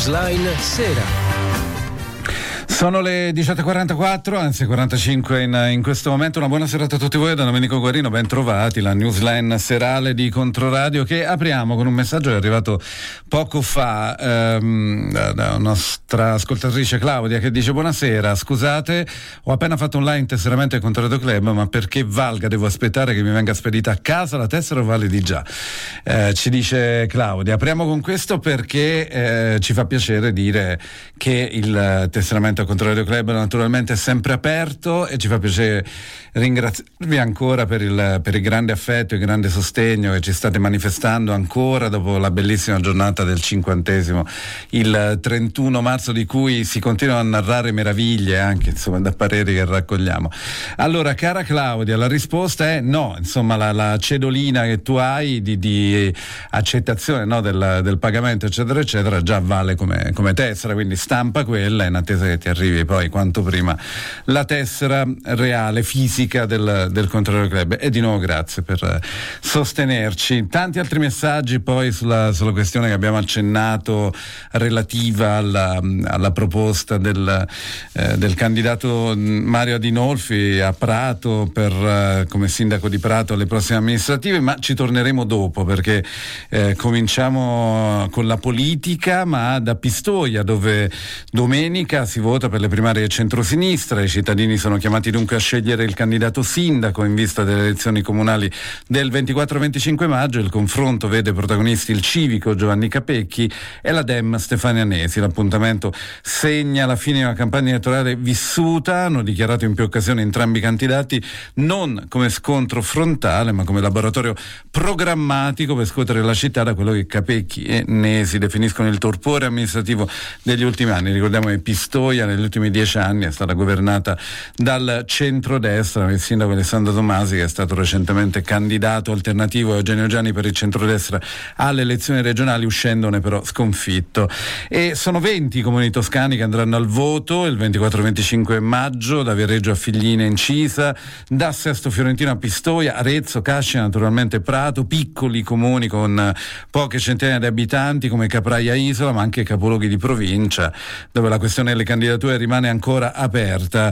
Newsline Sera. Sono le 18.44, anzi 45 in questo momento. Una buona serata a tutti voi da Domenico Guarino, ben trovati, la newsline serale di Controradio, che apriamo con un messaggio che è arrivato poco fa da nostra ascoltatrice Claudia, che dice: buonasera, scusate, ho appena fatto un live tesseramento al Controradio Club, ma perché valga devo aspettare che mi venga spedita a casa la tessera o validi già? Ci dice Claudia. Apriamo con questo perché ci fa piacere dire che il tesseramento Controradio Club naturalmente è sempre aperto, e ci fa piacere ringraziarvi ancora per il grande affetto e il grande sostegno che ci state manifestando ancora dopo la bellissima giornata del 50°, il 31 marzo, di cui si continuano a narrare meraviglie anche insomma da pareri che raccogliamo. Allora, cara Claudia, la risposta è no, insomma la cedolina che tu hai di accettazione, no, del pagamento eccetera eccetera già vale come tessera, quindi stampa quella in attesa che ti arrivi poi quanto prima la tessera reale fisica del Controradio Club. E di nuovo grazie per sostenerci. Tanti altri messaggi poi sulla questione che abbiamo accennato relativa alla proposta del candidato Mario Adinolfi a Prato come sindaco di Prato alle prossime amministrative, ma ci torneremo dopo perché cominciamo con la politica, ma da Pistoia, dove domenica si vota per le primarie centrosinistra. I cittadini sono chiamati dunque a scegliere il candidato sindaco in vista delle elezioni comunali del 24-25 maggio. Il confronto vede protagonisti il civico Giovanni Capecchi e la Dem Stefania Nesi. L'appuntamento segna la fine di una campagna elettorale vissuta, hanno dichiarato in più occasioni entrambi i candidati, non come scontro frontale ma come laboratorio programmatico per scuotere la città da quello che Capecchi e Nesi definiscono il torpore amministrativo degli ultimi anni. Ricordiamo che Pistoia negli ultimi 10 anni è stata governata dal centrodestra. Il sindaco Alessandro Tomasi, che è stato recentemente candidato alternativo a Eugenio Gianni per il centrodestra alle elezioni regionali, uscendone però sconfitto. E sono 20 comuni toscani che andranno al voto il 24-25 maggio, da Viareggio a Figline in Cisa, da Sesto Fiorentino a Pistoia, Arezzo, Cascina, naturalmente Prato, piccoli comuni con poche centinaia di abitanti come Capraia Isola, ma anche capoluoghi di provincia dove la questione delle candidature rimane ancora aperta.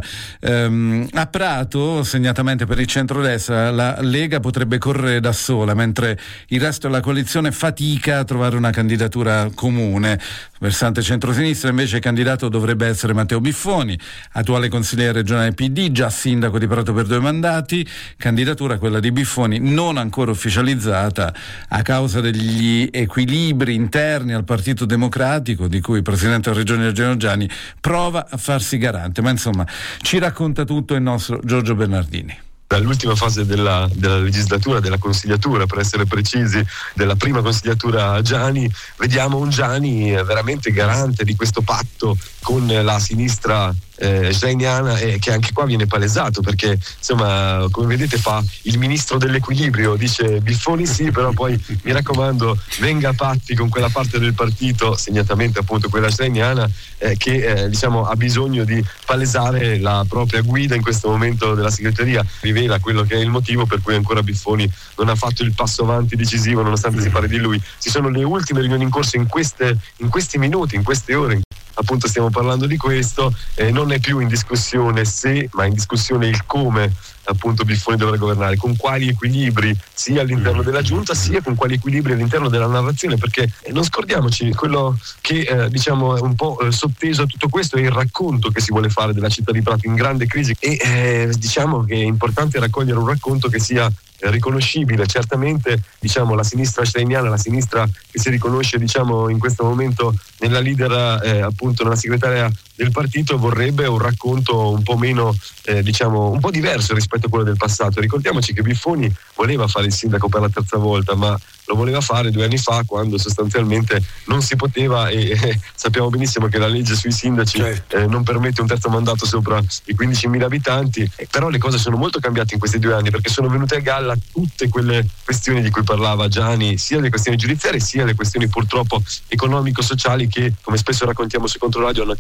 A Prato, segnatamente per il centrodestra, la Lega potrebbe correre da sola, mentre il resto della coalizione fatica a trovare una candidatura comune. Versante centrosinistra invece il candidato dovrebbe essere Matteo Biffoni, attuale consigliere regionale PD, già sindaco di Prato per 2 mandati, candidatura quella di Biffoni non ancora ufficializzata a causa degli equilibri interni al Partito Democratico, di cui il presidente della regione Eugenio Gianni prova a farsi garante. Ma insomma, ci racconta tutto il nostro Giorgio Bernardini. Dall'ultima fase della legislatura, della consigliatura, per essere precisi, della prima consigliatura Gianni, vediamo un Gianni veramente garante di questo patto con la sinistra steiniana, che anche qua viene palesato, perché insomma, come vedete, fa il ministro dell'equilibrio, dice Biffoni sì, però poi mi raccomando venga a patti con quella parte del partito, segnatamente appunto quella steiniana, che diciamo ha bisogno di palesare la propria guida in questo momento della segreteria. Rivela quello che è il motivo per cui ancora Biffoni non ha fatto il passo avanti decisivo, nonostante si parli di lui. Ci sono le ultime riunioni in corso in questi minuti, in queste ore. Appunto stiamo parlando di questo, non è più in discussione se, ma in discussione il come appunto Biffoni dovrà governare, con quali equilibri sia all'interno della giunta sia con quali equilibri all'interno della narrazione, perché non scordiamoci quello che diciamo è un po' sotteso a tutto questo è il racconto che si vuole fare della città di Prato in grande crisi, e diciamo che è importante raccogliere un racconto che sia riconoscibile. Certamente diciamo la sinistra steiniana, la sinistra che si riconosce diciamo in questo momento nella leader appunto nella segretaria del partito, vorrebbe un racconto un po' meno diciamo un po' diverso rispetto a quello del passato. Ricordiamoci che Biffoni voleva fare il sindaco per la 3ª volta, ma lo voleva fare 2 anni fa, quando sostanzialmente non si poteva, e sappiamo benissimo che la legge sui sindaci non permette un terzo mandato sopra i 15.000 abitanti. Però le cose sono molto cambiate in questi 2 anni, perché sono venute a galla tutte quelle questioni di cui parlava Gianni, sia le questioni giudiziarie sia le questioni purtroppo economico-sociali, che come spesso raccontiamo su Controradio hanno a che fare anche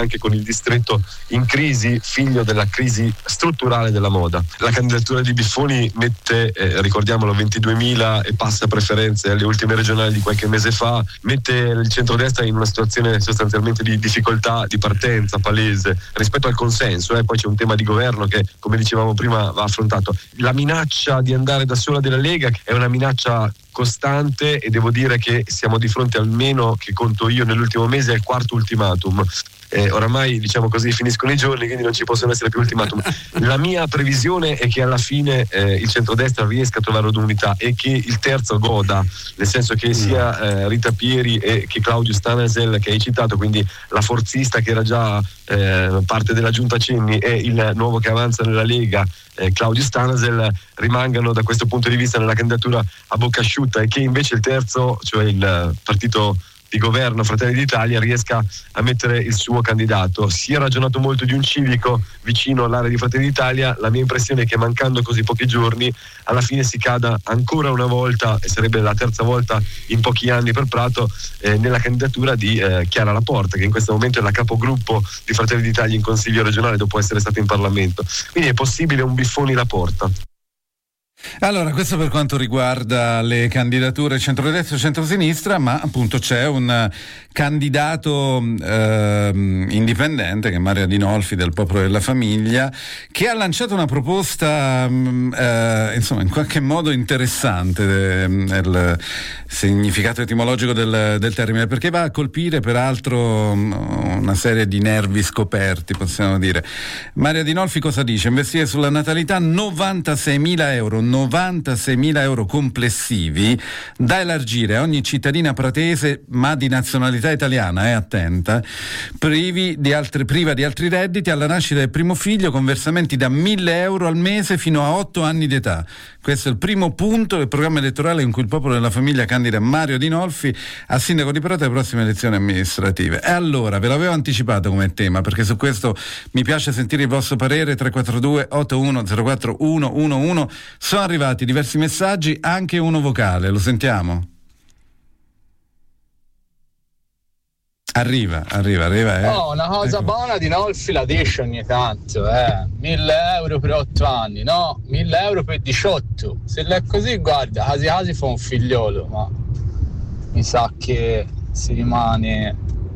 anche con il distretto in crisi, figlio della crisi strutturale della moda. La candidatura di Biffoni mette, ricordiamolo, 22.000 e passa preferenze alle ultime regionali di qualche mese fa, mette il centrodestra in una situazione sostanzialmente di difficoltà di partenza palese rispetto al consenso. Poi c'è un tema di governo che, come dicevamo prima, va affrontato. La minaccia di andare da sola della Lega è una minaccia costante, e devo dire che siamo di fronte, almeno che conto io nell'ultimo mese, al quarto ultimatum. Oramai, diciamo così, finiscono i giorni, quindi non ci possono essere più ultimatum. La mia previsione è che alla fine il centrodestra riesca a trovare un'unità e che il terzo goda, nel senso che sia Rita Pieri e che Claudio Stanasel, che hai citato, quindi la forzista che era già parte della giunta Cenni, e il nuovo che avanza nella Lega, Claudio Stanasel, rimangano da questo punto di vista nella candidatura a bocca asciutta, e che invece il terzo, cioè il partito di governo Fratelli d'Italia, riesca a mettere il suo candidato. Si è ragionato molto di un civico vicino all'area di Fratelli d'Italia. La mia impressione è che, mancando così pochi giorni, alla fine si cada ancora una volta, e sarebbe la terza volta in pochi anni per Prato, nella candidatura di Chiara Laporta, che in questo momento è la capogruppo di Fratelli d'Italia in Consiglio regionale dopo essere stata in Parlamento. Quindi è possibile un Biffoni Laporta. Allora, questo per quanto riguarda le candidature centrodestra e centrosinistra, ma appunto c'è un candidato indipendente, che è Mario Adinolfi del Popolo della Famiglia, che ha lanciato una proposta insomma in qualche modo interessante, il significato etimologico del termine, perché va a colpire peraltro una serie di nervi scoperti, possiamo dire. Mario Adinolfi cosa dice? Investire sulla natalità 96.000 euro complessivi da elargire a ogni cittadina pratese, ma di nazionalità italiana, attenta, priva di altri redditi, alla nascita del primo figlio, con versamenti da 1.000 euro al mese fino a 8 anni d'età. Questo è il primo punto del programma elettorale in cui il Popolo della Famiglia candida Mario Adinolfi a sindaco di Prato alle prossime elezioni amministrative. E allora, ve l'avevo anticipato come tema, perché su questo mi piace sentire il vostro parere. 342 8104 111. Sono arrivati diversi messaggi, anche uno vocale, lo sentiamo? Arriva. Oh, una cosa buona di Nolfi la dice ogni tanto, 1.000 euro per 8 anni, no, 1.000 euro per 18. Se l'è così, guarda, quasi fa un figliolo, ma mi sa che si rimane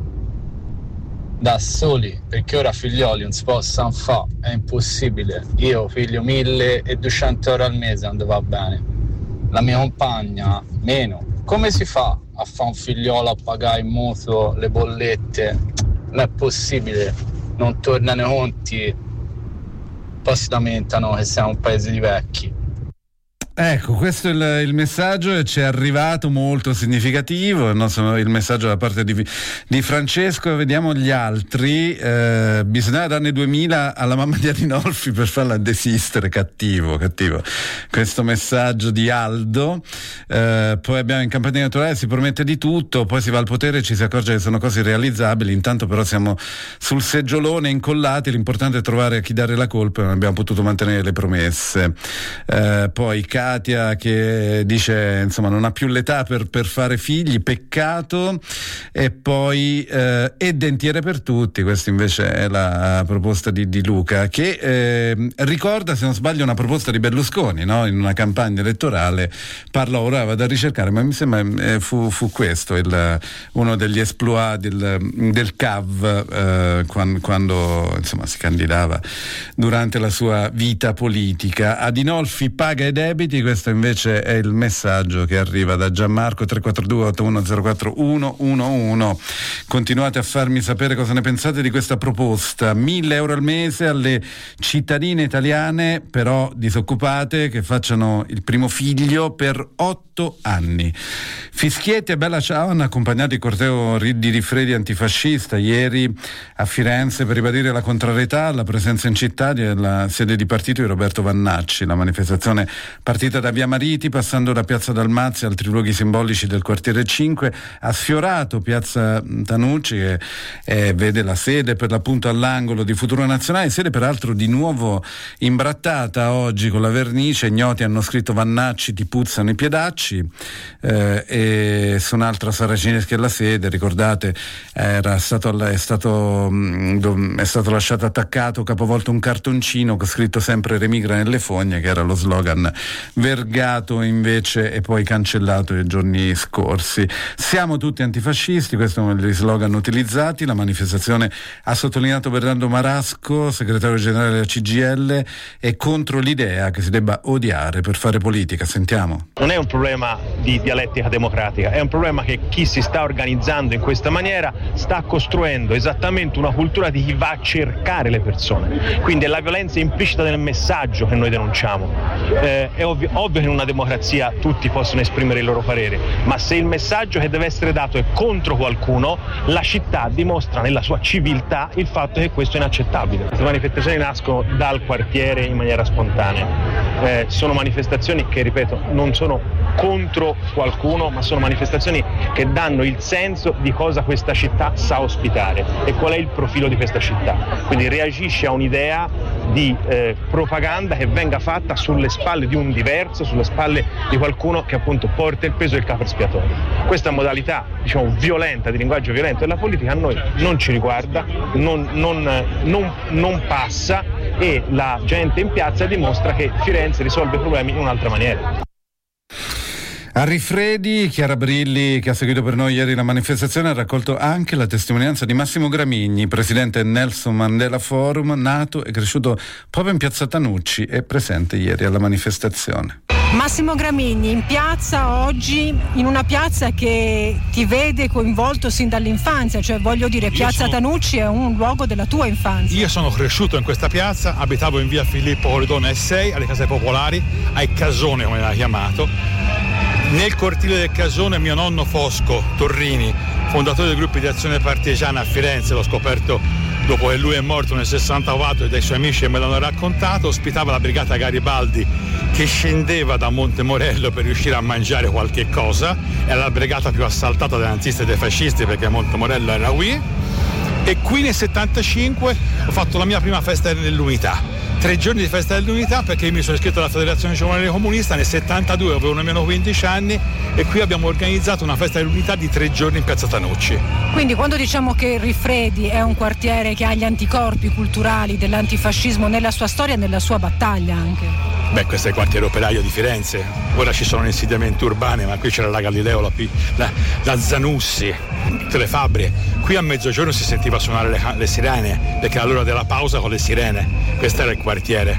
da soli, perché ora figlioli non si possono fare, è impossibile. Io figlio 1.200 euro al mese non va bene, la mia compagna meno. Come si fa a fare un figliolo, a pagare il mutuo, le bollette? Non è possibile, non tornano i conti, poi si lamentano che siamo un paese di vecchi. Ecco, questo è il messaggio, e ci è arrivato molto significativo il messaggio da parte di Francesco. Vediamo gli altri. Bisognava darne 2.000 alla mamma di Adinolfi per farla desistere. Cattivo questo messaggio di Aldo. Poi abbiamo: in campagna elettorale si promette di tutto, poi si va al potere e ci si accorge che sono cose irrealizzabili, intanto però siamo sul seggiolone incollati, l'importante è trovare a chi dare la colpa e non abbiamo potuto mantenere le promesse. Poi Katia che dice, insomma, non ha più l'età per fare figli, peccato. E poi e dentiere per tutti, questa invece è la proposta di Luca, che ricorda, se non sbaglio, una proposta di Berlusconi, no? In una campagna elettorale parlò, ora vado a ricercare, ma mi sembra fu questo uno degli exploit del CAV quando insomma si candidava durante la sua vita politica. Adinolfi paga i debiti, questo invece è il messaggio che arriva da Gianmarco. 342 8104 111. Continuate a farmi sapere cosa ne pensate di questa proposta. 1.000 euro al mese alle cittadine italiane però disoccupate che facciano il primo figlio per 8 anni. Fischietti e Bella Ciao hanno accompagnato il corteo di Rifredi antifascista ieri a Firenze per ribadire la contrarietà alla presenza in città della sede di partito di Roberto Vannacci. La manifestazione partita partita da Via Mariti, passando da Piazza Dalmazia, altri luoghi simbolici del quartiere 5, ha sfiorato Piazza Tanucci che vede la sede per l'appunto all'angolo di Futuro Nazionale, sede peraltro di nuovo imbrattata oggi con la vernice. Ignoti hanno scritto: Vannacci, ti puzzano i piedacci, e su un'altra Saracineschi alla sede, ricordate, è stato lasciato attaccato, capovolto un cartoncino con scritto sempre Remigra nelle fogne, che era lo slogan vergato invece e poi cancellato nei giorni scorsi. Siamo tutti antifascisti, questo è uno degli slogan utilizzati. La manifestazione, ha sottolineato Bernardo Marasco, segretario generale della CGIL, è contro l'idea che si debba odiare per fare politica. Sentiamo. Non è un problema di dialettica democratica, è un problema che chi si sta organizzando in questa maniera sta costruendo esattamente una cultura di chi va a cercare le persone, quindi è la violenza implicita nel messaggio che noi denunciamo. È ovvio che in una democrazia tutti possono esprimere il loro parere, ma se il messaggio che deve essere dato è contro qualcuno, la città dimostra nella sua civiltà il fatto che questo è inaccettabile. Queste manifestazioni nascono dal quartiere in maniera spontanea, sono manifestazioni che, ripeto, non sono contro qualcuno, ma sono manifestazioni che danno il senso di cosa questa città sa ospitare e qual è il profilo di questa città. Quindi reagisce a un'idea di propaganda che venga fatta sulle spalle di un diverso, sulle spalle di qualcuno che appunto porta il peso del capo espiatorio. Questa modalità, diciamo, violenta, di linguaggio violento della politica a noi non ci riguarda, non passa, e la gente in piazza dimostra che Firenze risolve i problemi in un'altra maniera. A Rifredi, Chiara Brilli, che ha seguito per noi ieri la manifestazione, ha raccolto anche la testimonianza di Massimo Gramigni, presidente Nelson Mandela Forum, nato e cresciuto proprio in piazza Tanucci, e presente ieri alla manifestazione. Massimo Gramigni in piazza oggi, in una piazza che ti vede coinvolto sin dall'infanzia, cioè voglio dire, piazza Tanucci è un luogo della tua infanzia. Io sono cresciuto in questa piazza, abitavo in via Filippo Polidoro S6, alle case popolari, ai Casone come l'ha chiamato. Nel cortile del Casone mio nonno Fosco Torrini, fondatore del gruppo di azione partigiana a Firenze, l'ho scoperto dopo che lui è morto nel 64 e dai suoi amici me l'hanno raccontato, ospitava la brigata Garibaldi che scendeva da Montemorello per riuscire a mangiare qualche cosa. Era la brigata più assaltata dai nazisti e dai fascisti perché Montemorello era qui. E qui nel 75 ho fatto la mia prima festa dell'unità. 3 giorni di festa dell'unità perché mi sono iscritto alla Federazione Giovanile Comunista nel 72, avevo nemmeno 15 anni, e qui abbiamo organizzato una festa dell'unità di 3 giorni in piazza Tanucci. Quindi quando diciamo che Rifredi è un quartiere che ha gli anticorpi culturali dell'antifascismo nella sua storia e nella sua battaglia anche. Beh, questo è il quartiere operaio di Firenze, ora ci sono insediamenti urbani, ma qui c'era la Galileo, la Zanussi, tutte le fabbriche. Qui a mezzogiorno si sentiva suonare le sirene, perché era l'ora della pausa con le sirene. Questo era il quartiere.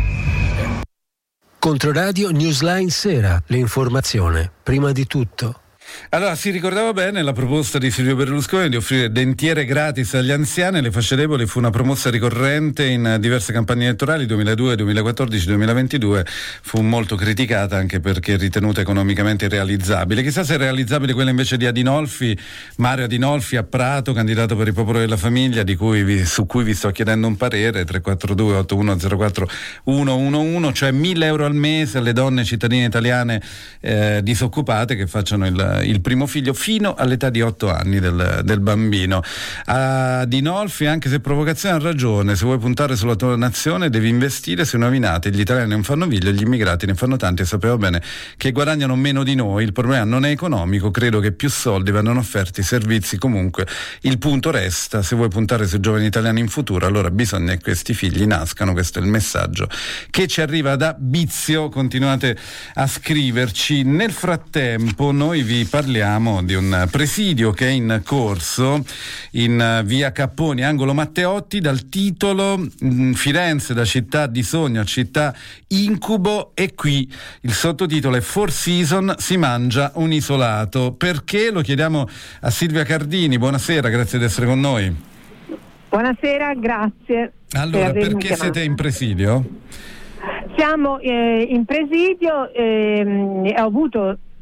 Controradio Newsline Sera, l'informazione prima di tutto. Allora, si ricordava bene la proposta di Silvio Berlusconi di offrire dentiere gratis agli anziani. Le fasce deboli fu una promessa ricorrente in diverse campagne elettorali 2002, 2014, 2022. Fu molto criticata anche perché ritenuta economicamente irrealizzabile. Chissà se è realizzabile quella invece di Adinolfi, Mario Adinolfi a Prato, candidato per il Popolo della Famiglia, su cui vi sto chiedendo un parere. 342 8104 111, cioè 1.000 euro al mese alle donne cittadine italiane disoccupate che facciano il primo figlio fino all'età di 8 anni del bambino. Adinolfi, anche se provocazione, ha ragione: se vuoi puntare sulla tua nazione devi investire sui nuovi nati. Gli italiani non fanno figli, gli immigrati ne fanno tanti e sappiamo bene che guadagnano meno di noi. Il problema non è economico, credo che più soldi vanno offerti, servizi. Comunque il punto resta: se vuoi puntare sui giovani italiani in futuro, allora bisogna che questi figli nascano. Questo è il messaggio che ci arriva da Bizio. Continuate a scriverci. Nel frattempo noi vi parliamo di un presidio che è in corso in via Capponi, angolo Matteotti, dal titolo Firenze da città di sogno a città incubo, e qui il sottotitolo è Four Seasons, si mangia un isolato. Perché? Lo chiediamo a Silvia Cardini. Buonasera, grazie di essere con noi. Buonasera, grazie. Allora, perché siete in presidio? Siamo in presidio, ho avuto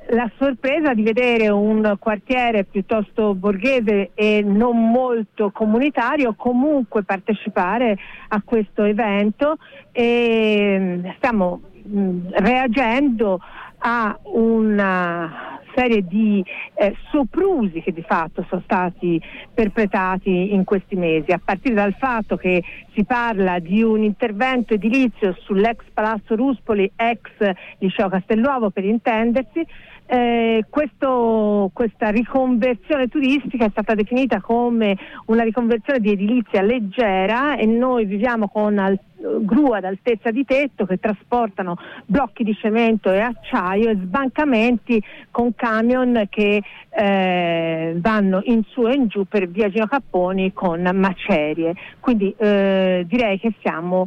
la sorpresa di vedere un quartiere piuttosto borghese e non molto comunitario comunque partecipare a questo evento, e stiamo reagendo a una serie di soprusi che di fatto sono stati perpetrati in questi mesi, a partire dal fatto che si parla di un intervento edilizio sull'ex Palazzo Ruspoli, ex Liceo Castelluovo per intendersi. Questa riconversione turistica è stata definita come una riconversione di edilizia leggera, e noi viviamo con gru ad altezza di tetto che trasportano blocchi di cemento e acciaio e sbancamenti con camion che vanno in su e in giù per via Gino Capponi con macerie. Quindi direi che siamo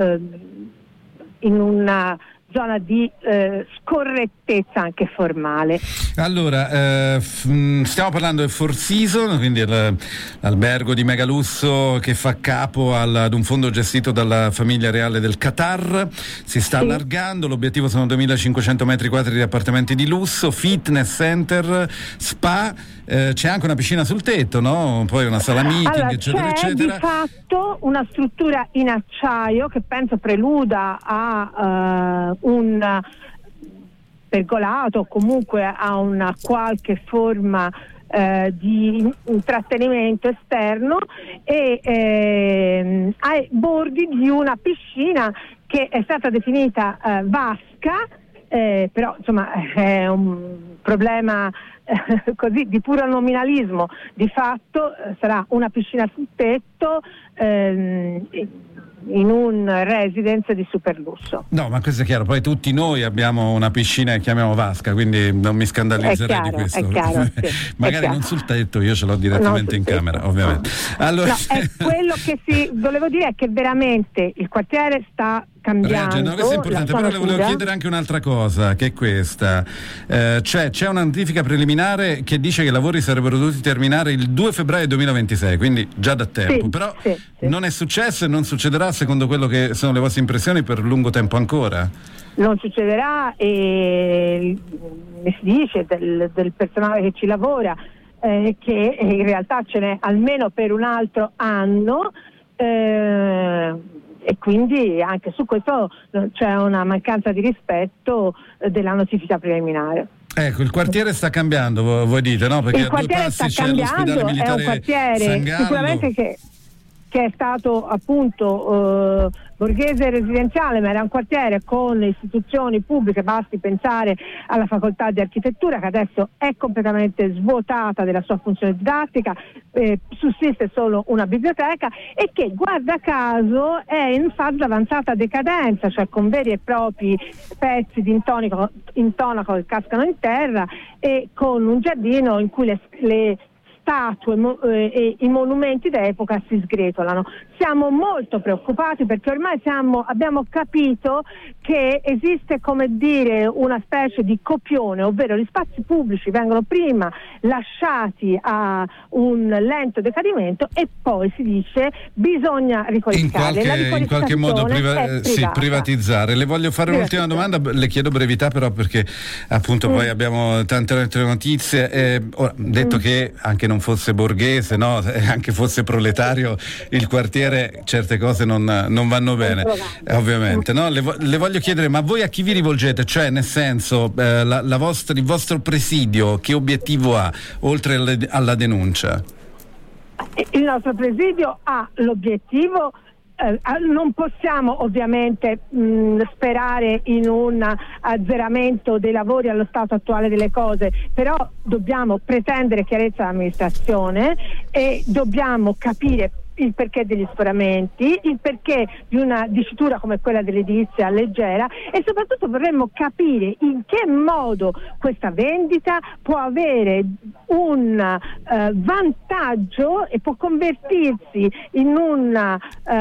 in una zona di scorrettezza anche formale. Allora, stiamo parlando del Four Seasons, quindi l'albergo di megalusso che fa capo ad un fondo gestito dalla famiglia reale del Qatar. Si sta allargando, l'obiettivo sono 2500 metri quadri di appartamenti di lusso, fitness center, spa, c'è anche una piscina sul tetto, no? Poi una sala meeting, eccetera, eccetera. Di fatto una struttura in acciaio che penso preluda a un pergolato o comunque a una qualche forma di intrattenimento esterno, e ai bordi di una piscina che è stata definita vasca, però insomma è un problema così di puro nominalismo. Di fatto sarà una piscina sul tetto in un residence di super lusso. No, ma questo è chiaro, poi tutti noi abbiamo una piscina che chiamiamo vasca, quindi non mi scandalizzerei di questo. È chiaro, sì, magari non sul tetto, io ce l'ho direttamente in camera, ovviamente. Allora, è quello che volevo dire è che veramente il quartiere sta cambiando. No, questo è importante, però le volevo chiedere anche un'altra cosa, che è questa. Cioè, c'è una notifica preliminare che dice che i lavori sarebbero dovuti terminare il 2 febbraio 2026, quindi già da tempo, però non è successo e non succederà, secondo quello che sono le vostre impressioni, per lungo tempo ancora? Non succederà, e si dice del personale che ci lavora che in realtà ce n'è almeno per un altro anno, e quindi anche su questo c'è una mancanza di rispetto della notifica preliminare. Ecco, il quartiere sta cambiando, voi dite, no? Perché il quartiere sta cambiando, è un quartiere sicuramente che è stato appunto borghese residenziale, ma era un quartiere con istituzioni pubbliche. Basti pensare alla facoltà di architettura, che adesso è completamente svuotata della sua funzione didattica, sussiste solo una biblioteca, e che guarda caso è in fase avanzata decadenza, cioè con veri e propri pezzi di intonaco che cascano in terra, e con un giardino in cui le statue e i monumenti d'epoca si sgretolano. Siamo molto preoccupati perché ormai abbiamo capito che esiste, come dire, una specie di copione, ovvero gli spazi pubblici vengono prima lasciati a un lento decadimento e poi si dice bisogna riqualificarli. In qualche modo privatizzare. Le voglio fare un'ultima domanda, le chiedo brevità però, perché appunto poi abbiamo tante altre notizie. Ora, detto che anche non fosse borghese, no, anche fosse proletario il quartiere, certe cose non vanno bene, ovviamente, no? Le voglio chiedere, ma voi a chi vi rivolgete? Cioè, nel senso, il vostro presidio che obiettivo ha, oltre alla denuncia? Il nostro presidio ha l'obiettivo, non possiamo ovviamente sperare in un azzeramento dei lavori allo stato attuale delle cose, però dobbiamo pretendere chiarezza all'amministrazione e dobbiamo capire il perché degli sforamenti, il perché di una dicitura come quella dell'edilizia leggera, e soprattutto vorremmo capire in che modo questa vendita può avere un vantaggio e può convertirsi in un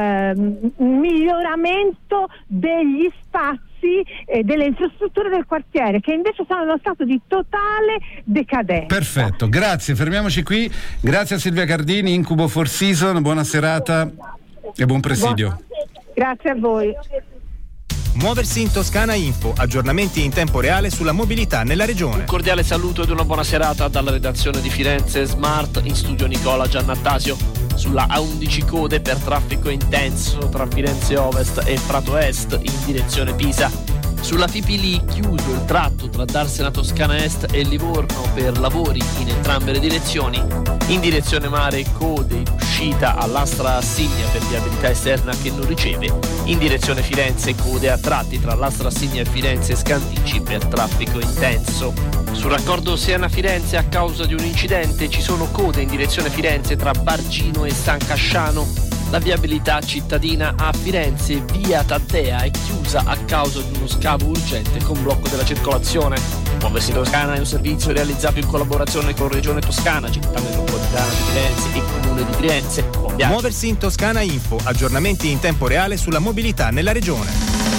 miglioramento degli spazi e delle infrastrutture del quartiere, che invece sono in uno stato di totale decadenza. Perfetto, grazie, fermiamoci qui. Grazie a Silvia Cardini, Incubo Four Seasons, buona serata e buon presidio. Grazie a voi. Muoversi in Toscana Info, aggiornamenti in tempo reale sulla mobilità nella regione. Un cordiale saluto ed una buona serata dalla redazione di Firenze Smart, in studio Nicola Giannattasio. Sulla A11 code per traffico intenso tra Firenze Ovest e Prato Est in direzione Pisa. Sulla Fipili chiuso il tratto tra Darsena Toscana Est e Livorno per lavori in entrambe le direzioni. In direzione mare code in uscita all'Astra Assigna per viabilità esterna che non riceve. In direzione Firenze code a tratti tra l'Astra Assigna e Firenze Scandicci per traffico intenso. Sul raccordo Siena-Firenze a causa di un incidente ci sono code in direzione Firenze tra Bargino e San Casciano. La viabilità cittadina a Firenze via Taddea è chiusa a causa di uno scavo urgente con blocco della circolazione. Muoversi in Toscana è un servizio realizzato in collaborazione con Regione Toscana, Città Metropolitana di Firenze e Comune di Firenze. Muoversi in Toscana Info, aggiornamenti in tempo reale sulla mobilità nella regione.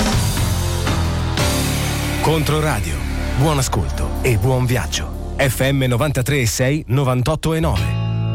Controradio, buon ascolto e buon viaggio. FM 93,6, 98,9.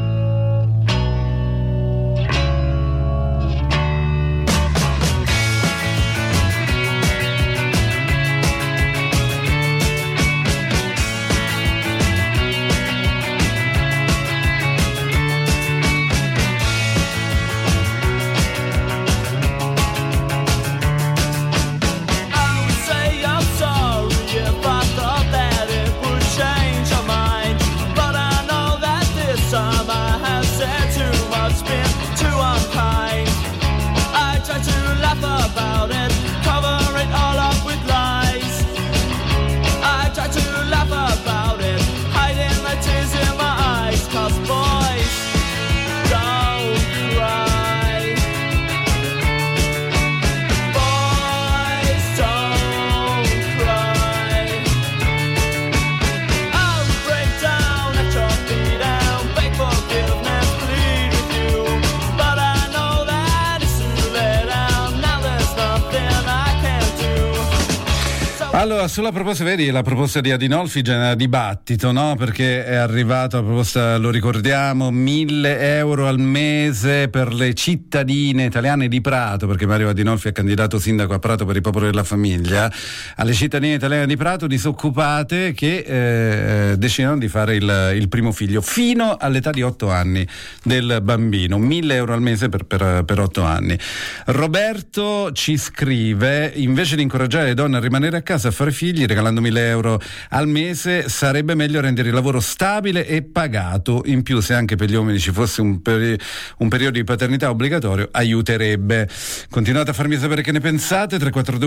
Allora, sulla proposta, vedi, la proposta di Adinolfi genera dibattito, no? Perché è arrivata la proposta, lo ricordiamo, 1.000 euro al mese per le cittadine italiane di Prato, perché Mario Adinolfi è candidato sindaco a Prato per il Popolo della Famiglia, alle cittadine italiane di Prato disoccupate che decidono di fare il primo figlio fino all'età di 8 anni del bambino, 1.000 euro al mese per 8 anni. Roberto ci scrive: invece di incoraggiare le donne a rimanere a casa a fare figli regalando 1.000 euro al mese, sarebbe meglio rendere il lavoro stabile e pagato. In più, se anche per gli uomini ci fosse un periodo di paternità obbligatorio, aiuterebbe. Continuate a farmi sapere che ne pensate.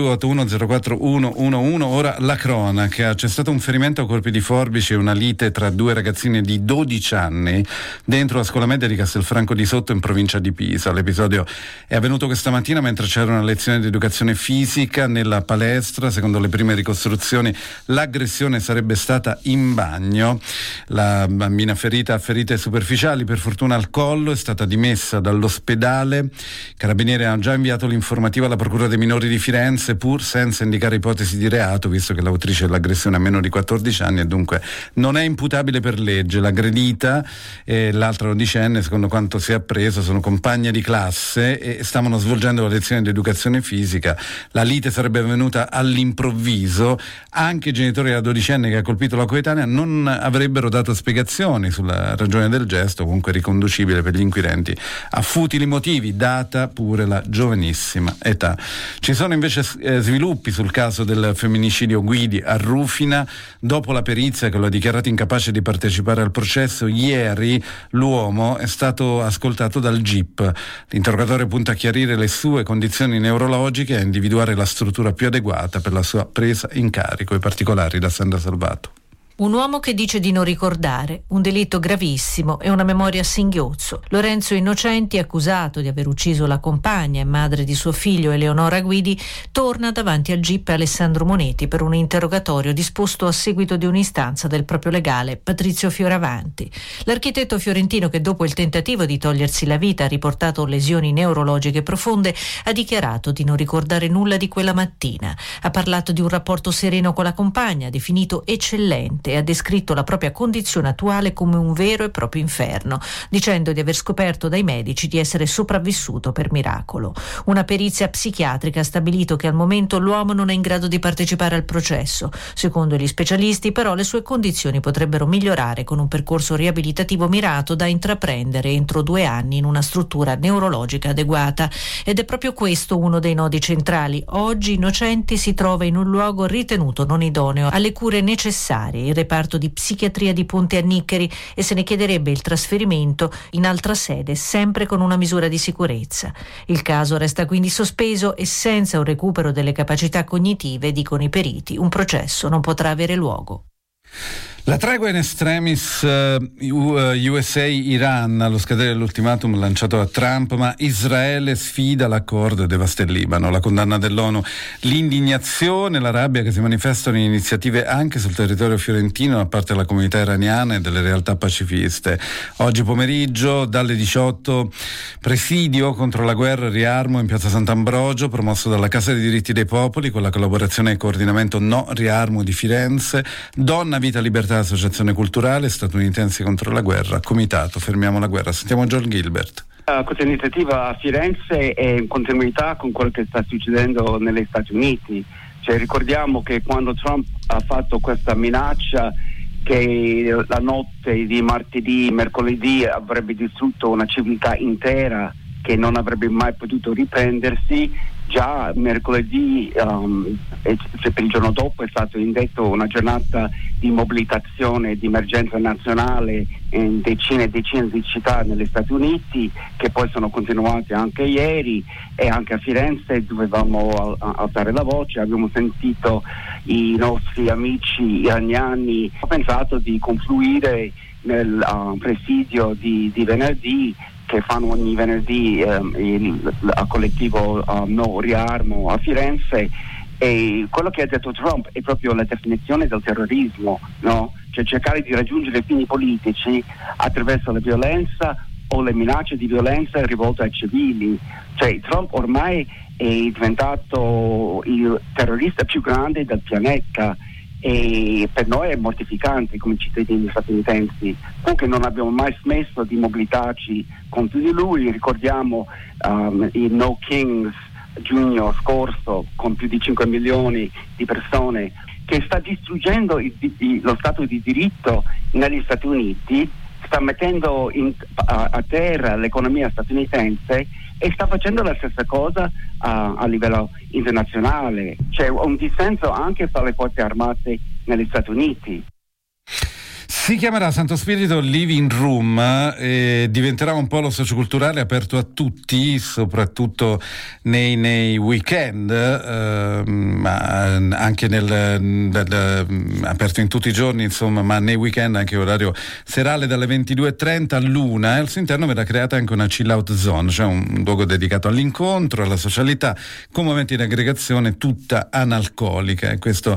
342-8104-111. Ora la cronaca. C'è stato un ferimento a colpi di forbice e una lite tra due ragazzine di 12 anni dentro la scuola media di Castelfranco di Sotto in provincia di Pisa. L'episodio è avvenuto questa mattina mentre c'era una lezione di educazione fisica nella palestra. Secondo le prime ricostruzioni l'aggressione sarebbe stata in bagno. La bambina ferita ha ferite superficiali, per fortuna al collo, è stata dimessa dall'ospedale. I carabinieri hanno già inviato l'informativa alla Procura dei minori di Firenze, pur senza indicare ipotesi di reato, visto che l'autrice dell'aggressione ha meno di 14 anni e dunque non è imputabile per legge. L'aggredita e l'altra dodicenne, secondo quanto si è appreso, sono compagne di classe e stavano svolgendo la lezione di educazione fisica. La lite sarebbe avvenuta all'improvviso. Anche i genitori della dodicenne che ha colpito la coetanea non avrebbero dato spiegazioni sulla ragione del gesto, comunque riconducibile per gli inquirenti a futili motivi, data pure la giovanissima età. Ci sono invece sviluppi sul caso del femminicidio Guidi a Rufina. Dopo la perizia che lo ha dichiarato incapace di partecipare al processo, ieri l'uomo è stato ascoltato dal GIP. L'interrogatorio punta a chiarire le sue condizioni neurologiche e a individuare la struttura più adeguata per la sua presa in carico. I particolari da Sandra Salvato. Un uomo che dice di non ricordare, un delitto gravissimo e una memoria a singhiozzo. Lorenzo Innocenti, accusato di aver ucciso la compagna e madre di suo figlio Eleonora Guidi, torna davanti al GIP Alessandro Moneti per un interrogatorio disposto a seguito di un'istanza del proprio legale Patrizio Fioravanti. L'architetto fiorentino, che dopo il tentativo di togliersi la vita ha riportato lesioni neurologiche profonde, ha dichiarato di non ricordare nulla di quella mattina. Ha parlato di un rapporto sereno con la compagna, definito eccellente, mente e ha descritto la propria condizione attuale come un vero e proprio inferno, dicendo di aver scoperto dai medici di essere sopravvissuto per miracolo. Una perizia psichiatrica ha stabilito che al momento l'uomo non è in grado di partecipare al processo. Secondo gli specialisti, però, le sue condizioni potrebbero migliorare con un percorso riabilitativo mirato da intraprendere entro 2 anni in una struttura neurologica adeguata. Ed è proprio questo uno dei nodi centrali. Oggi Innocenti si trova in un luogo ritenuto non idoneo alle cure necessarie, il reparto di psichiatria di Ponte a Niccheri, e se ne chiederebbe il trasferimento in altra sede, sempre con una misura di sicurezza. Il caso resta quindi sospeso e senza un recupero delle capacità cognitive, dicono i periti, un processo non potrà avere luogo. La tregua in extremis USA-Iran allo scadere dell'ultimatum lanciato da Trump, ma Israele sfida l'accordo e devasta il Libano. La condanna dell'ONU, l'indignazione, la rabbia che si manifestano in iniziative anche sul territorio fiorentino da parte della comunità iraniana e delle realtà pacifiste. Oggi pomeriggio dalle 18 presidio contro la guerra e riarmo in piazza Sant'Ambrogio, promosso dalla Casa dei Diritti dei Popoli con la collaborazione e coordinamento No Riarmo di Firenze, Donna, Vita, Libertà, Associazione Culturale, Statunitensi contro la guerra, Comitato Fermiamo la guerra. Sentiamo John Gilbert. Questa iniziativa a Firenze è in continuità con quello che sta succedendo negli Stati Uniti. Cioè, ricordiamo che quando Trump ha fatto questa minaccia che la notte di mercoledì avrebbe distrutto una civiltà intera che non avrebbe mai potuto riprendersi, già mercoledì per il giorno dopo è stato indetto una giornata di mobilitazione di emergenza nazionale in decine e decine di città negli Stati Uniti, che poi sono continuate anche ieri, e anche a Firenze dovevamo alzare la voce. Abbiamo sentito i nostri amici iraniani. Ho pensato di confluire nel presidio di venerdì che fanno ogni venerdì a collettivo No Riarmo a Firenze, e quello che ha detto Trump è proprio la definizione del terrorismo, no? Cioè cercare di raggiungere fini politici attraverso la violenza o le minacce di violenza rivolte ai civili. Cioè Trump ormai è diventato il terrorista più grande del pianeta, e per noi è mortificante come cittadini statunitensi. Comunque non abbiamo mai smesso di mobilitarci contro di lui. Ricordiamo il No Kings giugno scorso con più di 5 milioni di persone, che sta distruggendo lo Stato di diritto negli Stati Uniti, sta mettendo a terra l'economia statunitense e sta facendo la stessa cosa a livello internazionale. C'è un dissenso anche fra le forze armate negli Stati Uniti. Si chiamerà Santo Spirito Living Room e diventerà un polo socioculturale aperto a tutti, soprattutto nei weekend, ma anche aperto in tutti i giorni, insomma, ma nei weekend anche orario serale dalle 22:30 all'1. Al suo interno verrà creata anche una chill out zone, cioè un luogo dedicato all'incontro, alla socialità, con momenti di aggregazione tutta analcolica. E questo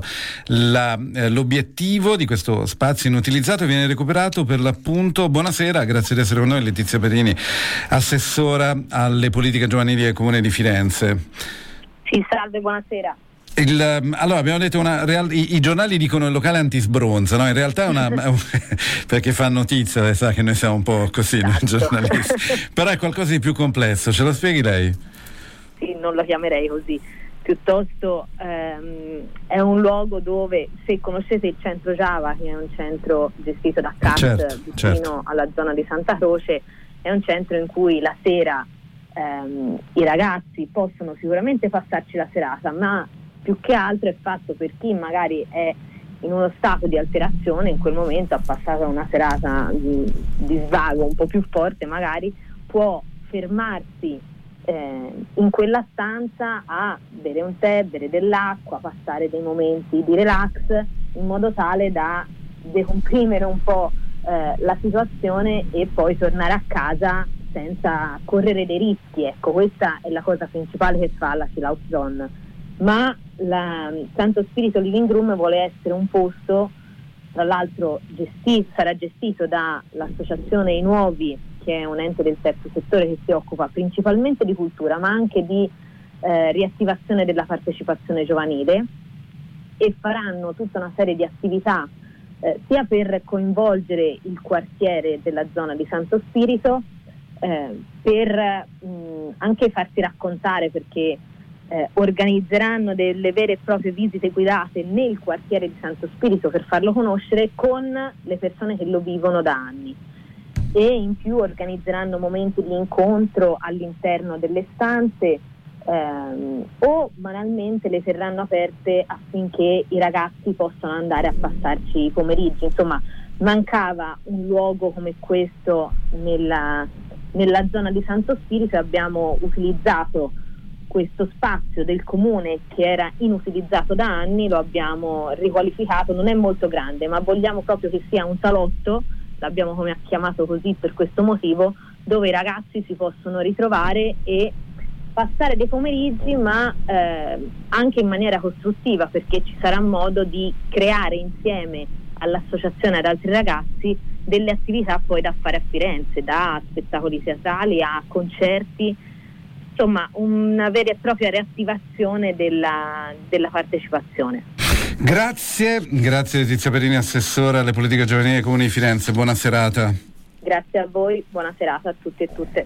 l'obiettivo di questo spazio inutilizzato viene recuperato per l'appunto. Buonasera, grazie di essere con noi Letizia Perini, assessora alle politiche giovanili del Comune di Firenze. Sì, salve, buonasera. Allora abbiamo detto i giornali dicono il locale antisbronza, no? In realtà è una perché fa notizia, sa che noi siamo un po' così, esatto, giornalisti. Però è qualcosa di più complesso, ce lo spieghi lei? Sì, non lo chiamerei così, piuttosto è un luogo dove, se conoscete il centro Java, che è un centro gestito da CAT vicino alla zona di Santa Croce, è un centro in cui la sera i ragazzi possono sicuramente passarci la serata, ma più che altro è fatto per chi magari è in uno stato di alterazione, in quel momento ha passato una serata di svago un po' più forte, magari può fermarsi in quella stanza a bere un tè, bere dell'acqua, passare dei momenti di relax, in modo tale da decomprimere un po' la situazione e poi tornare a casa senza correre dei rischi. Ecco, questa è la cosa principale che fa la Chill Out Zone. Ma la Santo Spirito Living Room vuole essere un posto, tra l'altro sarà gestito dall'associazione I Nuovi, che è un ente del terzo settore che si occupa principalmente di cultura, ma anche di riattivazione della partecipazione giovanile, e faranno tutta una serie di attività sia per coinvolgere il quartiere della zona di Santo Spirito, per anche farsi raccontare, perché organizzeranno delle vere e proprie visite guidate nel quartiere di Santo Spirito per farlo conoscere con le persone che lo vivono da anni, e in più organizzeranno momenti di incontro all'interno delle stanze, o banalmente le terranno aperte affinché i ragazzi possano andare a passarci i pomeriggi. Insomma, mancava un luogo come questo nella zona di Santo Spirito, e abbiamo utilizzato questo spazio del comune che era inutilizzato da anni, lo abbiamo riqualificato. Non è molto grande, ma vogliamo proprio che sia un salotto, l'abbiamo chiamato così per questo motivo, dove i ragazzi si possono ritrovare e passare dei pomeriggi, ma anche in maniera costruttiva, perché ci sarà modo di creare insieme all'associazione e ad altri ragazzi delle attività poi da fare a Firenze, da spettacoli teatrali a concerti, insomma una vera e propria riattivazione della partecipazione. Grazie Letizia Perini, assessora alle politiche giovanili del Comune di Firenze, buona serata. Grazie a voi, buona serata a tutti e tutte.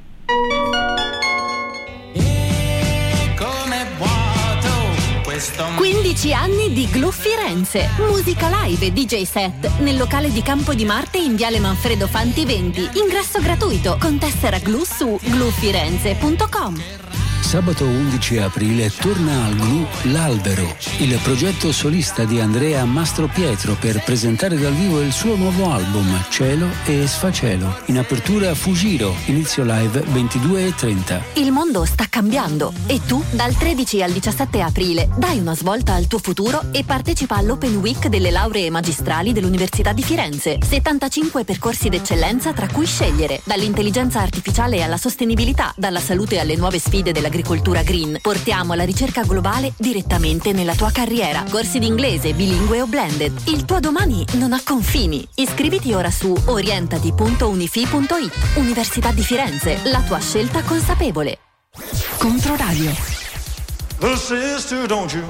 15 anni di Glu Firenze, musica live e DJ set nel locale di Campo di Marte in Viale Manfredo Fanti 20, ingresso gratuito con tessera Glu su glufirenze.com. Sabato 11 aprile torna al Glu L'Albero, il progetto solista di Andrea Mastropietro per presentare dal vivo il suo nuovo album Cielo e Sfacelo. In apertura Fujiro, inizio live 22:30. Il mondo sta cambiando e tu dal 13 al 17 aprile dai una svolta al tuo futuro e partecipa all'Open Week delle lauree magistrali dell'Università di Firenze. 75 percorsi d'eccellenza tra cui scegliere, dall'intelligenza artificiale alla sostenibilità, dalla salute alle nuove sfide dell'agricoltura green. Portiamo la ricerca globale direttamente nella tua carriera. Corsi di inglese, bilingue o blended. Il tuo domani non ha confini. Iscriviti ora su orientati.unifi.it. Università di Firenze, la tua scelta consapevole. Controradio. Little sister, don't you?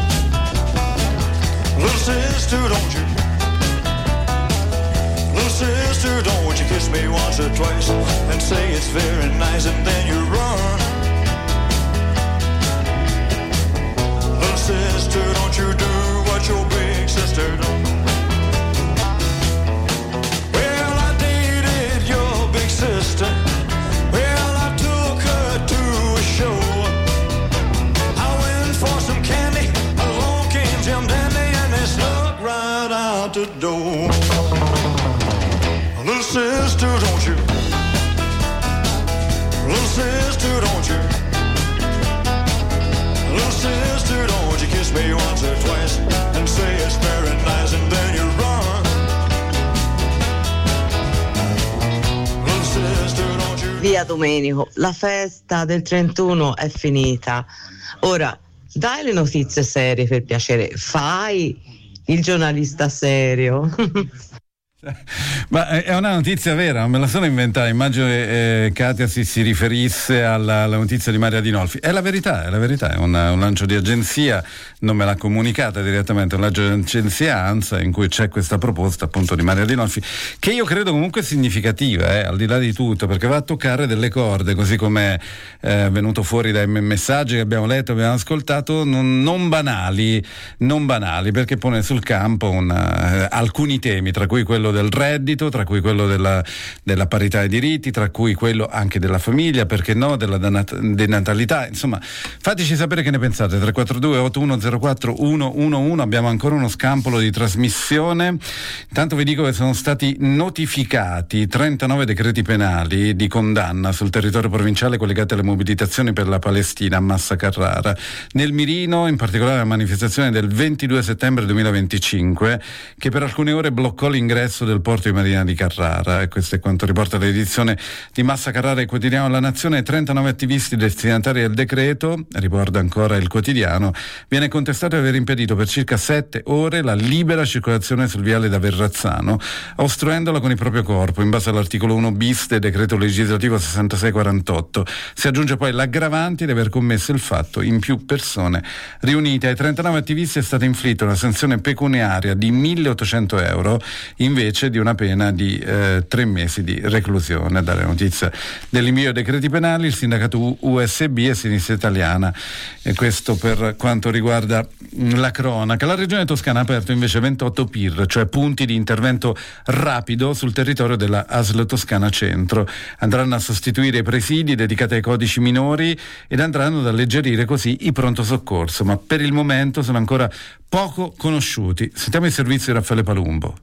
Little sister, don't you? Little sister, don't you kiss me once or twice and say it's very nice and then you run. Sister, don't you do what your big sister done. Well, I dated your big sister. Well, I took her to a show. I went for some candy. Along came Jim Dandy and they snuck right out the door. Little sister, don't you? Little sister, don't you? Little sister, don't you kiss me once or twice and say it's very nice and then you run. Little sister, don't you... Via Domenico, la festa del 31 è finita. Ora, dai le notizie serie per piacere, fai il giornalista serio. Ma è una notizia vera, non me la sono inventata. Immagino che Katia si riferisse alla notizia di Maria Dinolfi. È la verità, è un lancio di agenzia, non me l'ha comunicata direttamente, un lancio di agenzia ANSA in cui c'è questa proposta appunto di Maria Dinolfi, che io credo comunque significativa, al di là di tutto, perché va a toccare delle corde, così come è venuto fuori dai messaggi che abbiamo letto, abbiamo ascoltato, non banali, perché pone sul campo alcuni temi, tra cui quello del reddito, tra cui quello della parità dei diritti, tra cui quello anche della famiglia, perché no, della denatalità. Insomma, fateci sapere che ne pensate. 342 8104 111. Abbiamo ancora uno scampolo di trasmissione. Intanto vi dico che sono stati notificati 39 decreti penali di condanna sul territorio provinciale collegati alle mobilitazioni per la Palestina a Massa Carrara. Nel mirino, in particolare la manifestazione del 22 settembre 2025, che per alcune ore bloccò l'ingresso collasso del porto di Marina di Carrara, e questo è quanto riporta l'edizione di Massa Carrara e quotidiano La Nazione. 39 attivisti destinatari del decreto, riporta ancora il quotidiano, viene contestato di aver impedito per circa 7 ore la libera circolazione sul viale da Verrazzano, ostruendola con il proprio corpo in base all'articolo 1 bis del decreto legislativo 6648. Si aggiunge poi l'aggravante di aver commesso il fatto in più persone riunite. Ai 39 attivisti è stata inflitta una sanzione pecuniaria di 1.800 euro invece di una pena di 3 mesi di reclusione. Dalle notizie dell'invio dei decreti penali, il sindacato USB e Sinistra Italiana, e questo per quanto riguarda la cronaca. La regione Toscana ha aperto invece 28 PIR, cioè punti di intervento rapido sul territorio della ASL Toscana Centro. Andranno a sostituire i presidi dedicati ai codici minori ed andranno ad alleggerire così i pronto soccorso, ma per il momento sono ancora poco conosciuti. Sentiamo il servizio di Raffaele Palumbo.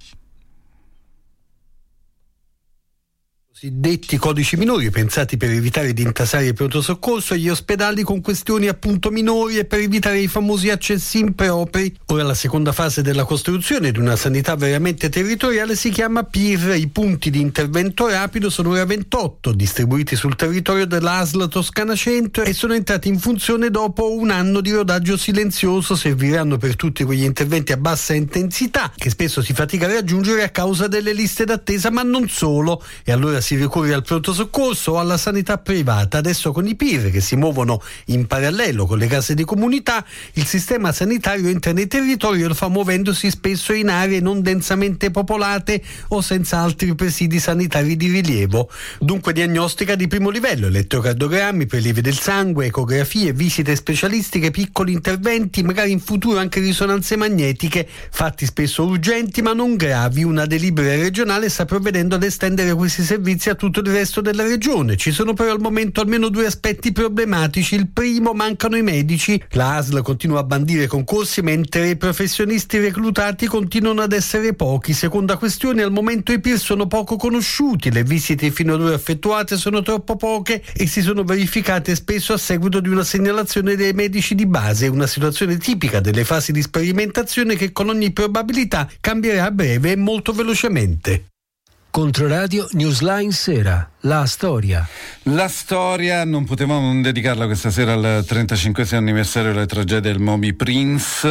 Detti codici minori pensati per evitare di intasare il pronto soccorso e gli ospedali con questioni appunto minori e per evitare i famosi accessi impropri. Ora la seconda fase della costruzione di una sanità veramente territoriale si chiama PIR. I punti di intervento rapido sono ora 28 distribuiti sul territorio della ASL Toscana Centro e sono entrati in funzione dopo un anno di rodaggio silenzioso. Serviranno per tutti quegli interventi a bassa intensità che spesso si fatica a raggiungere a causa delle liste d'attesa, ma non solo, e allora si ricorre al pronto soccorso o alla sanità privata. Adesso con i PIR che si muovono in parallelo con le case di comunità, il sistema sanitario entra nei territori e lo fa muovendosi spesso in aree non densamente popolate o senza altri presidi sanitari di rilievo. Dunque diagnostica di primo livello, elettrocardiogrammi, prelievi del sangue, ecografie, visite specialistiche, piccoli interventi, magari in futuro anche risonanze magnetiche, fatti spesso urgenti ma non gravi. Una delibera regionale sta provvedendo ad estendere questi servizi a tutto il resto della regione. Ci sono però al momento almeno 2 aspetti problematici. Il primo, mancano i medici. La ASL continua a bandire concorsi mentre i professionisti reclutati continuano ad essere pochi. Seconda questione, al momento i PIR sono poco conosciuti, le visite fino ad ora effettuate sono troppo poche e si sono verificate spesso a seguito di una segnalazione dei medici di base, una situazione tipica delle fasi di sperimentazione che con ogni probabilità cambierà a breve e molto velocemente. Controradio Newsline Sera, la storia. La storia, non potevamo non dedicarla questa sera al 35esimo anniversario della tragedia del Moby Prince.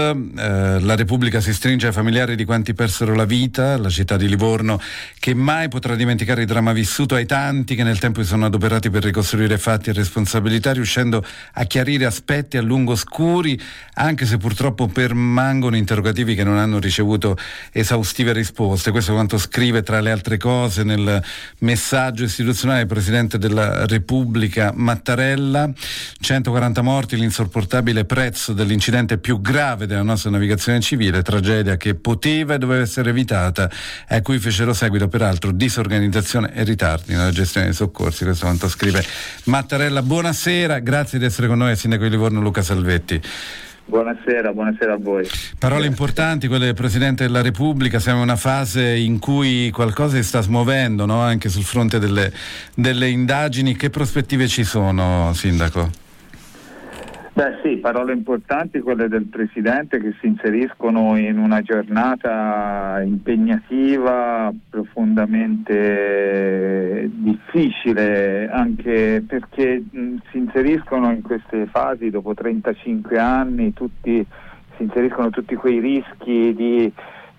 La Repubblica si stringe ai familiari di quanti persero la vita, la città di Livorno che mai potrà dimenticare il dramma vissuto, ai tanti che nel tempo si sono adoperati per ricostruire fatti e responsabilità, riuscendo a chiarire aspetti a lungo oscuri, anche se purtroppo permangono interrogativi che non hanno ricevuto esaustive risposte. Questo è quanto scrive tra le altre cose nel messaggio istituzionale del Presidente della Repubblica Mattarella. 140 morti, l'insopportabile prezzo dell'incidente più grave della nostra navigazione civile, tragedia che poteva e doveva essere evitata e a cui fecero seguito peraltro disorganizzazione e ritardi nella gestione dei soccorsi. Questo è quanto scrive Mattarella. Buonasera, grazie di essere con noi, Sindaco di Livorno Luca Salvetti. Buonasera a voi. Parole importanti quelle del Presidente della Repubblica. Siamo in una fase in cui qualcosa si sta smuovendo, no? Anche sul fronte delle indagini. Che prospettive ci sono, Sindaco? Beh sì, parole importanti quelle del Presidente, che si inseriscono in una giornata impegnativa, profondamente difficile, anche perché si inseriscono in queste fasi dopo 35 anni, si inseriscono tutti quei rischi di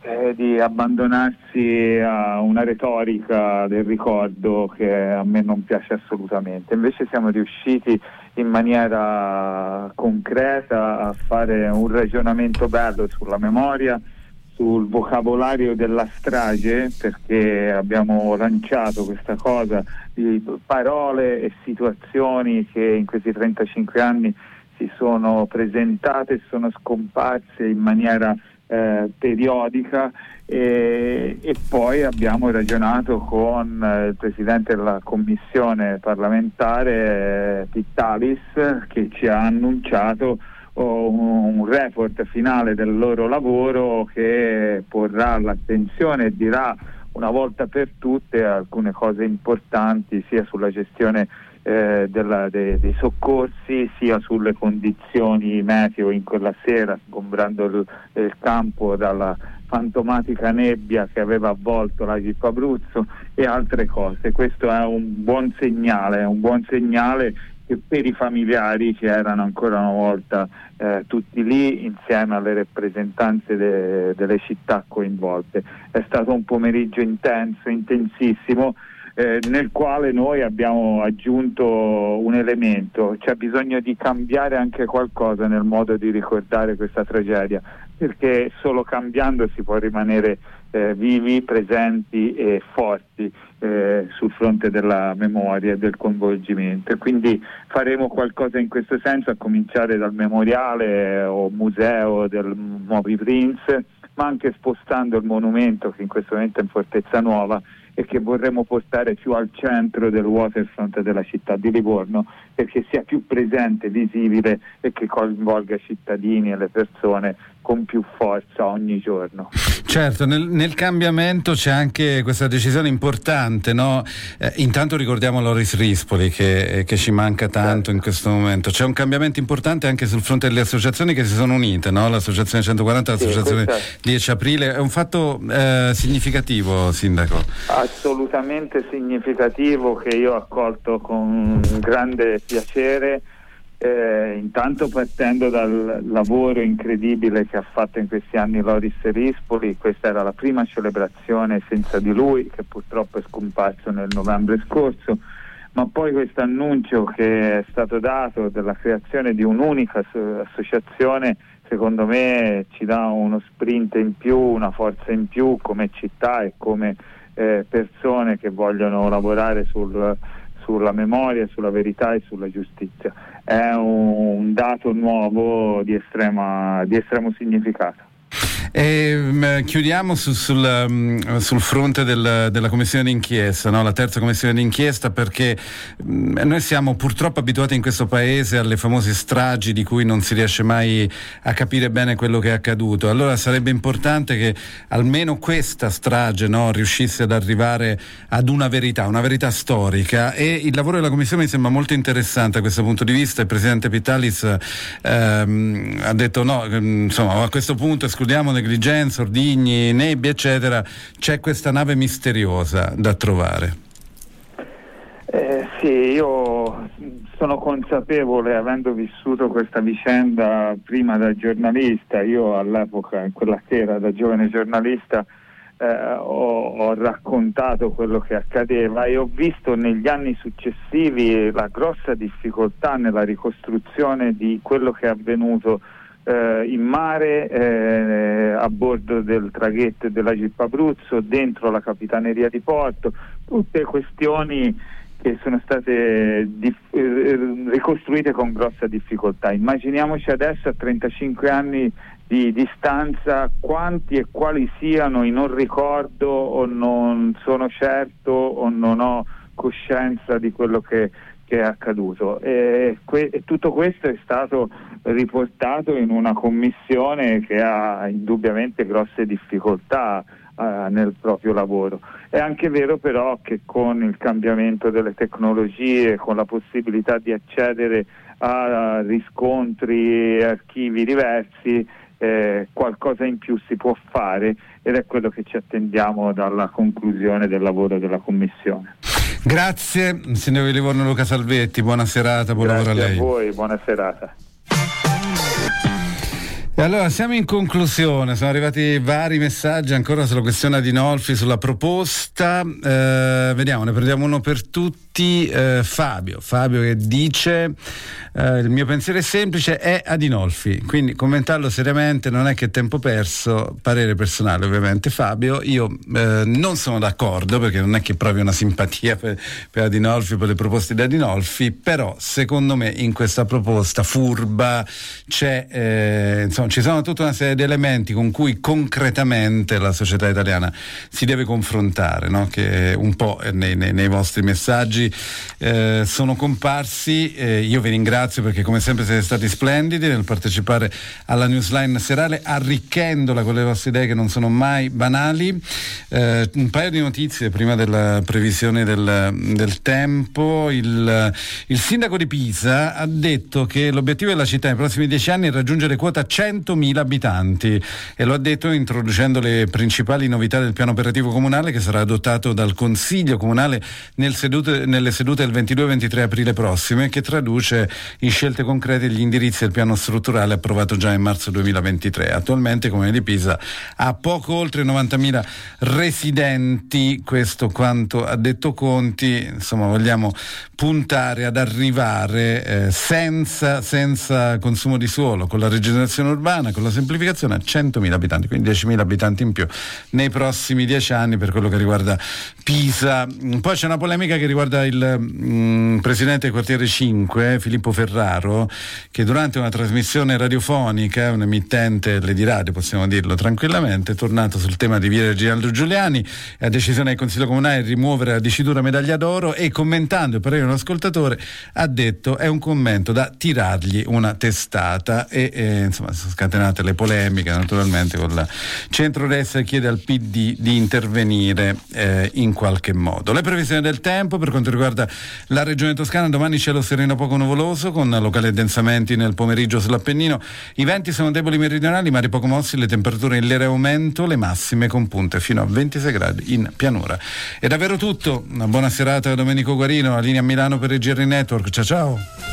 abbandonarsi a una retorica del ricordo che a me non piace assolutamente. Invece siamo riusciti in maniera concreta a fare un ragionamento bello sulla memoria, sul vocabolario della strage, perché abbiamo lanciato questa cosa di parole e situazioni che in questi 35 anni si sono presentate e sono scomparse in maniera periodica, e poi abbiamo ragionato con il Presidente della Commissione parlamentare Pittalis, che ci ha annunciato un report finale del loro lavoro che porrà l'attenzione e dirà una volta per tutte alcune cose importanti sia sulla gestione dei soccorsi, sia sulle condizioni meteo in quella sera, sgombrando il campo dalla fantomatica nebbia che aveva avvolto la GIP Abruzzo e altre cose. Questo è un buon segnale che per i familiari che erano ancora una volta tutti lì insieme alle rappresentanze delle città coinvolte. È stato un pomeriggio intensissimo, nel quale noi abbiamo aggiunto un elemento: c'è bisogno di cambiare anche qualcosa nel modo di ricordare questa tragedia, perché solo cambiando si può rimanere vivi, presenti e forti sul fronte della memoria e del coinvolgimento. E quindi faremo qualcosa in questo senso, a cominciare dal memoriale o museo del Moby Prince, ma anche spostando il monumento che in questo momento è in Fortezza Nuova e che vorremmo portare più al centro del waterfront della città di Livorno, perché sia più presente, visibile e che coinvolga i cittadini e le persone con più forza ogni giorno. Certo, nel cambiamento c'è anche questa decisione importante, no? Intanto ricordiamo Loris Rispoli che ci manca tanto in questo momento. C'è un cambiamento importante anche sul fronte delle associazioni che si sono unite, no? L'Associazione 140 e l'Associazione 10 Aprile. È un fatto significativo, Sindaco? Assolutamente significativo, che io ho accolto con grande piacere. Intanto partendo dal lavoro incredibile che ha fatto in questi anni Loris Rispoli. Questa era la prima celebrazione senza di lui, che purtroppo è scomparso nel novembre scorso, ma poi questo annuncio che è stato dato della creazione di un'unica associazione, secondo me ci dà uno sprint in più, una forza in più come città e come persone che vogliono lavorare sulla memoria, sulla verità e sulla giustizia. È un dato nuovo di estremo significato. E chiudiamo sul fronte della commissione d'inchiesta, no? La terza commissione d'inchiesta, perché noi siamo purtroppo abituati in questo paese alle famose stragi di cui non si riesce mai a capire bene quello che è accaduto. Allora sarebbe importante che almeno questa strage, no, riuscisse ad arrivare ad una verità storica, e il lavoro della commissione mi sembra molto interessante a questo punto di vista. Il presidente Pitalis ha detto no, insomma, a questo punto escludiamo negligenza, ordigni, nebbie eccetera, c'è questa nave misteriosa da trovare. Sì, io sono consapevole, avendo vissuto questa vicenda prima da giornalista. Io all'epoca, in quella sera, da giovane giornalista, ho raccontato quello che accadeva e ho visto negli anni successivi la grossa difficoltà nella ricostruzione di quello che è avvenuto in mare, a bordo del traghetto della GIP Abruzzo, dentro la Capitaneria di Porto, tutte questioni che sono state ricostruite con grossa difficoltà. Immaginiamoci adesso, a 35 anni di distanza, quanti e quali siano i non ricordo, o non sono certo, o non ho coscienza di quello che è accaduto, e tutto questo è stato riportato in una commissione che ha indubbiamente grosse difficoltà nel proprio lavoro. È anche vero però che con il cambiamento delle tecnologie, con la possibilità di accedere a riscontri e archivi diversi, qualcosa in più si può fare, ed è quello che ci attendiamo dalla conclusione del lavoro della commissione. Grazie, signor di Livorno Luca Salvetti, buona serata, buon lavoro a lei. Grazie a voi, buona serata. E allora siamo in conclusione, sono arrivati vari messaggi ancora sulla questione Adinolfi, sulla proposta. Vediamo, ne prendiamo uno per tutti. Fabio che dice il mio pensiero è semplice, è Adinolfi, quindi commentarlo seriamente non è che tempo perso. Parere personale ovviamente, Fabio, io non sono d'accordo, perché non è che provi una simpatia per Adinolfi, per le proposte di Adinolfi, però secondo me in questa proposta furba c'è insomma, ci sono tutta una serie di elementi con cui concretamente la società italiana si deve confrontare, no? Che un po' nei vostri messaggi oggi sono comparsi. Io vi ringrazio perché come sempre siete stati splendidi nel partecipare alla newsline serale, arricchendola con le vostre idee che non sono mai banali. Un paio di notizie prima della previsione del tempo. Il sindaco di Pisa ha detto che l'obiettivo della città nei prossimi 10 anni è raggiungere quota 100.000 abitanti, e lo ha detto introducendo le principali novità del piano operativo comunale, che sarà adottato dal Consiglio Comunale nelle sedute del 22 e 23 aprile prossime, che traduce in scelte concrete gli indirizzi del piano strutturale approvato già in marzo 2023. Attualmente il Comune di Pisa ha poco oltre 90.000 residenti, questo quanto ha detto Conti. Insomma, vogliamo puntare ad arrivare senza consumo di suolo, con la rigenerazione urbana, con la semplificazione, a 100.000 abitanti, quindi 10.000 abitanti in più nei prossimi 10 anni per quello che riguarda Pisa. Poi c'è una polemica che riguarda il presidente del quartiere 5, Filippo Ferraro, che durante una trasmissione radiofonica, un'emittente di radio, possiamo dirlo tranquillamente, è tornato sul tema di via Reginaldo Giuliani e ha deciso del Consiglio Comunale di rimuovere la dicitura medaglia d'oro, e commentando il parere di un ascoltatore ha detto è un commento da tirargli una testata, e insomma sono scatenate le polemiche naturalmente con la centrodestra, che chiede al PD di intervenire in qualche modo. Le previsioni del tempo per quanto riguarda la regione toscana: domani cielo sereno poco nuvoloso con locali addensamenti nel pomeriggio sull'Appennino, i venti sono deboli meridionali, mari poco mossi, le temperature in lieve aumento, le massime con punte fino a 26 gradi in pianura. È davvero tutto, una buona serata da Domenico Guarino, a linea Milano per il GR Network, ciao ciao.